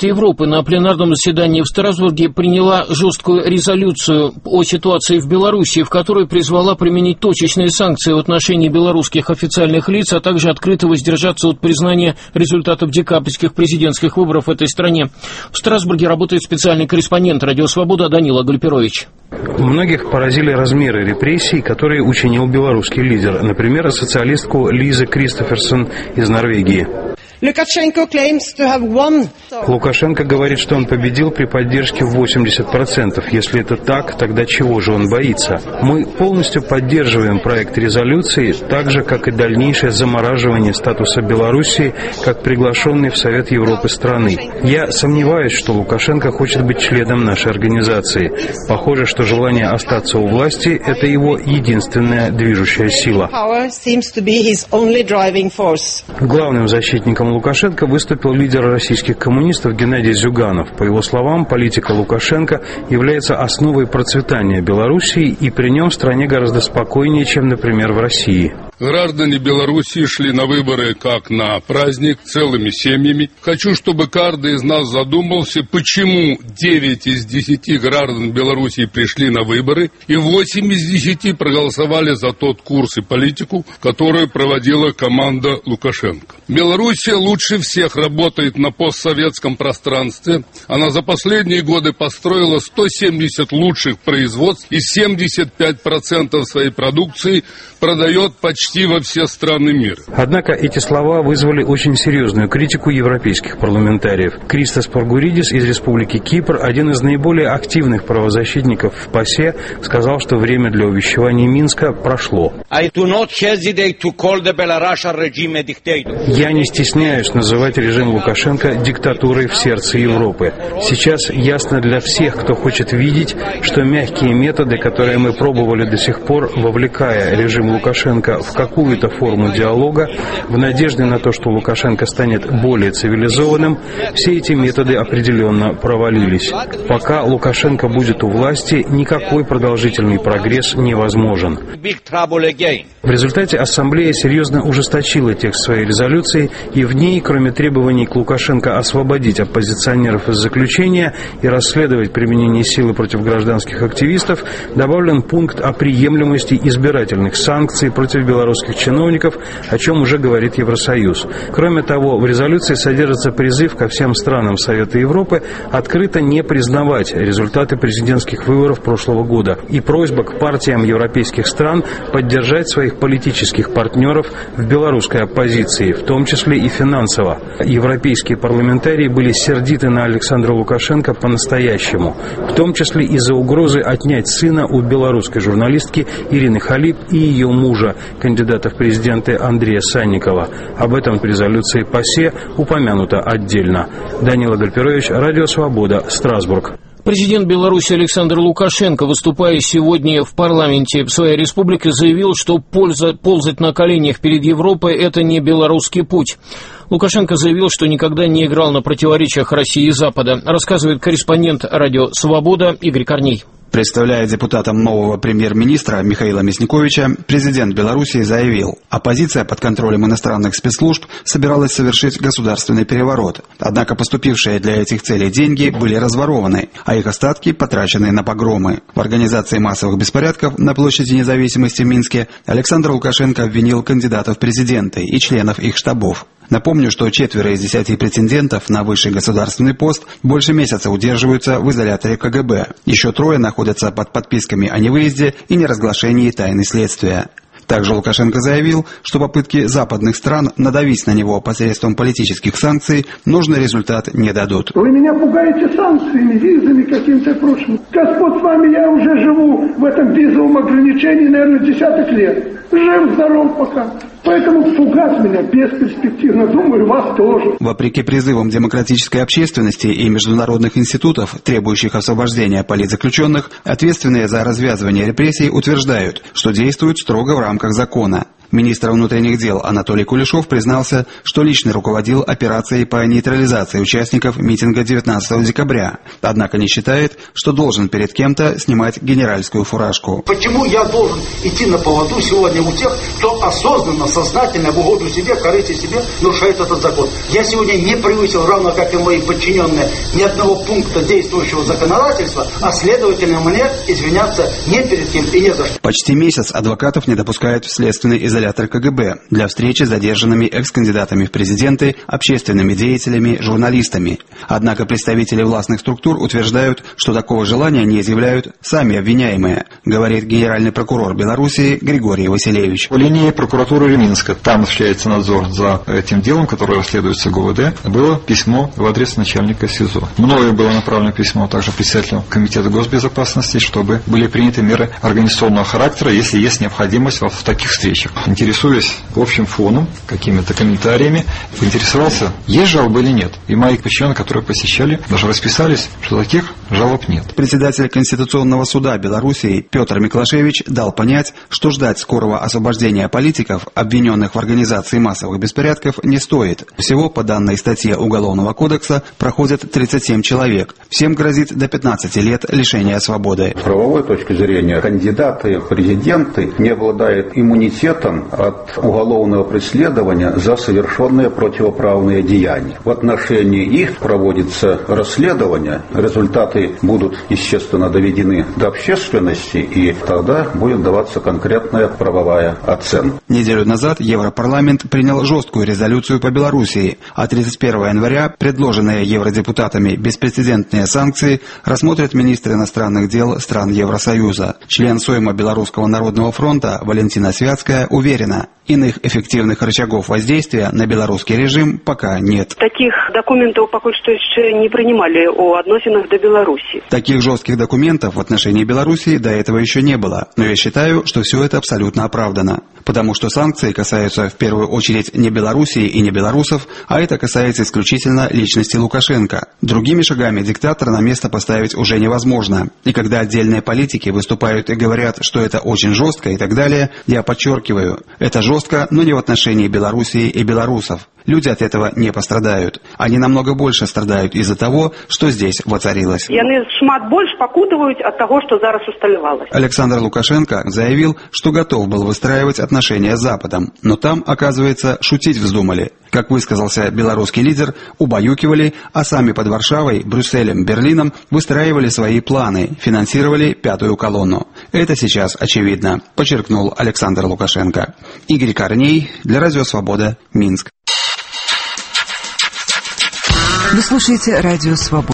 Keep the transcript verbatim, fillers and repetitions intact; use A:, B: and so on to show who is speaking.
A: Совета Европы на пленарном заседании в Страсбурге приняла жесткую резолюцию о ситуации в Беларуси, в которой призвала применить точечные санкции в отношении белорусских официальных лиц, а также открыто воздержаться от признания результатов декабрьских президентских выборов в этой стране. В Страсбурге работает специальный корреспондент «Радио Свобода» Данила Гальперович.
B: Многих поразили размеры репрессий, которые учинил белорусский лидер. Например, социалистку Лизе Кристоферсон из Норвегии. Лукашенко говорит, что он победил при поддержке в восемьдесят процентов. Если это так, тогда чего же он боится? Мы полностью поддерживаем проект резолюции, так же, как и дальнейшее замораживание статуса Белоруссии как приглашенной в Совет Европы страны. Я сомневаюсь, что Лукашенко хочет быть членом нашей организации. Похоже, что желание остаться у власти – это его единственная движущая сила. Главным защитником Лукашенко выступил лидер российских коммунистов Геннадий Зюганов. По его словам, политика Лукашенко является основой процветания Белоруссии, и при нем в стране гораздо спокойнее, чем, например, в России.
C: Граждане Беларуси шли на выборы как на праздник, целыми семьями. Хочу, чтобы каждый из нас задумался, почему девять из десяти граждан Беларуси пришли на выборы, и восемь из десяти проголосовали за тот курс и политику, которую проводила команда Лукашенко. Белоруссия лучше всех работает на постсоветском пространстве. Она за последние годы построила сто семьдесят лучших производств и семьдесят пять процентов своей продукции продает почти во все страны мира.
B: Однако эти слова вызвали очень серьезную критику европейских парламентариев. Кристос Поргуридис из Республики Кипр, один из наиболее активных правозащитников в ПАСЕ, сказал, что время для увещевания Минска прошло.
D: Я
B: не стесняюсь называть режим Лукашенко диктатурой в сердце Европы. Сейчас ясно для всех, кто хочет видеть, что мягкие методы, которые мы пробовали до сих пор, вовлекая режим Лукашенко в какую-то форму диалога, в надежде на то, что Лукашенко станет более цивилизованным, все эти методы определенно провалились. Пока Лукашенко будет у власти, никакой продолжительный прогресс невозможен. В результате Ассамблея серьезно ужесточила текст своей резолюции, и в ней, кроме требований к Лукашенко освободить оппозиционеров из заключения и расследовать применение силы против гражданских активистов, добавлен пункт о приемлемости избирательных санкций против белорусских чиновников, о чем уже говорит Евросоюз. Кроме того, в резолюции содержится призыв ко всем странам Совета Европы открыто не признавать результаты президентских выборов прошлого года и просьба к партиям европейских стран поддержать своих политических партнеров в белорусской оппозиции, в том числе и финансово. Европейские парламентарии были сердиты на Александра Лукашенко по-настоящему, в том числе из-за угрозы отнять сына у белорусской журналистки Ирины Халип и ее мужа, кандидата в президенты Андрея Санникова. Об этом в резолюции ПАСЕ упомянуто отдельно. Данила Гальперович, Радио Свобода, Страсбург.
A: Президент Беларуси Александр Лукашенко, выступая сегодня в парламенте своей республики, заявил, что польза, ползать на коленях перед Европой – это не белорусский путь. Лукашенко заявил, что никогда не играл на противоречиях России и Запада, рассказывает корреспондент «Радио Свобода» Игорь Корней.
E: Представляя депутатам нового премьер-министра Михаила Мясниковича, президент Беларуси заявил, оппозиция под контролем иностранных спецслужб собиралась совершить государственный переворот. Однако поступившие для этих целей деньги были разворованы, а их остатки потрачены на погромы. В организации массовых беспорядков на площади Независимости в Минске Александр Лукашенко обвинил кандидатов в президенты и членов их штабов. Напомню, что четверо из десяти претендентов на высший государственный пост больше месяца удерживаются в изоляторе ка гэ бэ. Еще трое находятся под подписками о невыезде и неразглашении тайны следствия. Также Лукашенко заявил, что попытки западных стран надавить на него посредством политических санкций нужный результат не дадут.
F: Вы меня пугаете санкциями, визами каким-то и прочим. Господь с вами, я уже живу в этом визовом ограничении, наверное, десяток лет. Жив-здоров пока. Поэтому пугать меня бесперспективно, думаю, вас тоже.
E: Вопреки призывам демократической общественности и международных институтов, требующих освобождения политзаключенных, ответственные за развязывание репрессий утверждают, что действуют строго в рамках закона. Министр внутренних дел Анатолий Кулешов признался, что лично руководил операцией по нейтрализации участников митинга девятнадцатого декабря, однако не считает, что должен перед кем-то снимать генеральскую фуражку.
D: Почему я должен идти на поводу сегодня у тех, кто осознанно, сознательно, в угоду себе, корысти себе нарушает этот закон? Я сегодня не превысил, равно как и мои подчиненные, ни одного пункта действующего законодательства, а следовательно мне извиняться не перед кем и не за что.
E: Почти месяц адвокатов не допускают в следственный изолятор ка гэ бэ для встречи с задержанными экс-кандидатами в президенты, общественными деятелями, журналистами. Однако представители властных структур утверждают, что такого желания не изъявляют сами обвиняемые, говорит генеральный прокурор Белоруссии Григорий Василевич.
G: По линии прокуратуры Минска, там осуществляется надзор за этим делом, которое расследуется гэ вэ дэ, было письмо в адрес начальника СИЗО. Мною было направлено письмо также председателю Комитета госбезопасности, чтобы были приняты меры организационного характера, если есть необходимость в таких встречах. Интересуясь общим фоном, какими-то комментариями, поинтересовался, есть жалобы или нет. И мои подчиненные, которые посещали, даже расписались, что таких жалоб нет.
E: Председатель Конституционного суда Белоруссии Петр Миклашевич дал понять, что ждать скорого освобождения политиков, обвиненных в организации массовых беспорядков, не стоит. Всего по данной статье Уголовного кодекса проходят тридцать семь человек. Всем грозит до пятнадцати лет лишения свободы.
H: С правовой точки зрения, кандидаты в президенты не обладают иммунитетом от уголовного преследования за совершенные противоправные деяния. В отношении их проводится расследование, результаты будут, естественно, доведены до общественности, и тогда будет даваться конкретная правовая оценка.
E: Неделю назад Европарламент принял жесткую резолюцию по Белоруссии, а тридцать первого января предложенные евродепутатами беспрецедентные санкции рассмотрят министр иностранных дел стран Евросоюза. Член Сойма Белорусского народного фронта Валентина Святская уверена, иных эффективных рычагов воздействия на белорусский режим пока нет.
I: Таких документов пока что еще не принимали о отношениях до Беларуси.
E: Таких жестких документов в отношении Белоруссии до этого еще не было. Но я считаю, что все это абсолютно оправдано. Потому что санкции касаются в первую очередь не Белоруссии и не белорусов, а это касается исключительно личности Лукашенко. Другими шагами диктатора на место поставить уже невозможно. И когда отдельные политики выступают и говорят, что это очень жестко и так далее, я подчеркиваю, это жестко, но не в отношении Белоруссии и белорусов. Люди от этого не пострадают. Они намного больше страдают из-за того, что здесь воцарилось.
I: Яны шмат больше покутывают от того, что зараз усталевалось.
E: Александр Лукашенко заявил, что готов был выстраивать отношения с Западом, но там, оказывается, шутить вздумали. Как высказался белорусский лидер, убаюкивали, а сами под Варшавой, Брюсселем, Берлином выстраивали свои планы, финансировали пятую колонну. Это сейчас очевидно, подчеркнул Александр Лукашенко. Игорь Корней, для Радио Свобода, Минск.
J: Вы слушаете Радио Свобода.